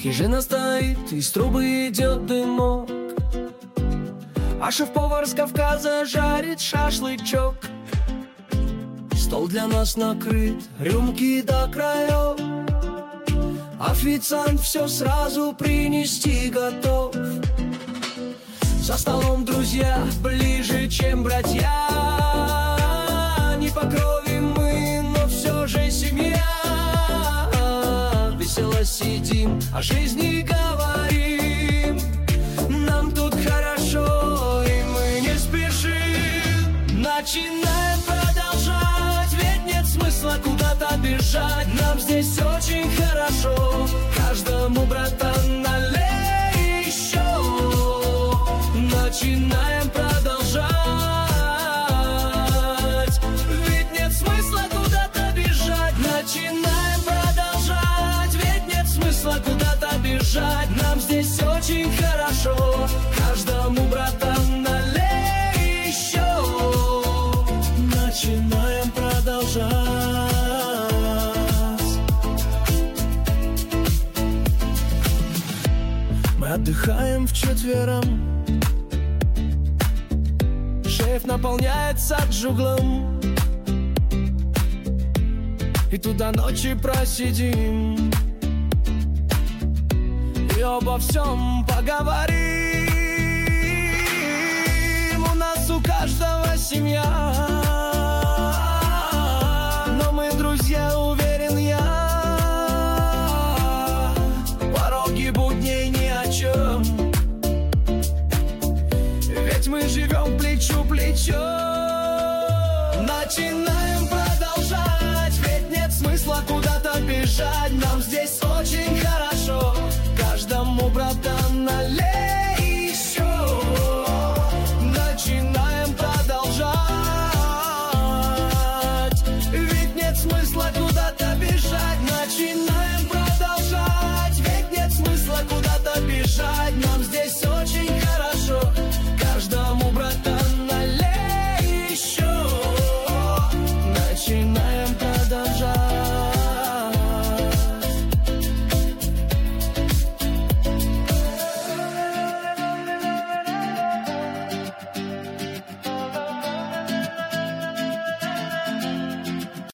Хижина стоит, из трубы идет дымок, а шеф-повар с Кавказа жарит шашлычок. Стол для нас накрыт, рюмки до краев, официант все сразу принести готов. За столом друзья ближе, чем братья. Не по крови мы, но все же семья. Весело сидим, о жизни говорим. Нам тут хорошо, и мы не спешим. Начинаем продолжать, ведь нет смысла куда-то бежать. Нам здесь очень хорошо, каждому, братан, налей еще. Начинаем продолжать, ведь нет смысла куда-то бежать. Начинаем продолжать, ведь нет смысла куда-то бежать. Нам здесь очень хорошо, каждому, братан, налей еще. Начинаем продолжать. Мы отдыхаем вчетвером, шеф наполняется джуглом, и туда ночи просидим, и обо всем поговорим. У нас у каждого семья, но мы друзья, уверен я. Пороги будней ни о чем, ведь мы живем плечу к плечу. Начинаем продолжать, ведь нет смысла куда-то бежать. Нам здесь очень хорошо, каждому, братан, налей еще. Начинаем продолжать, ведь нет смысла куда-то бежать. Начинаем продолжать, ведь нет смысла куда-то бежать.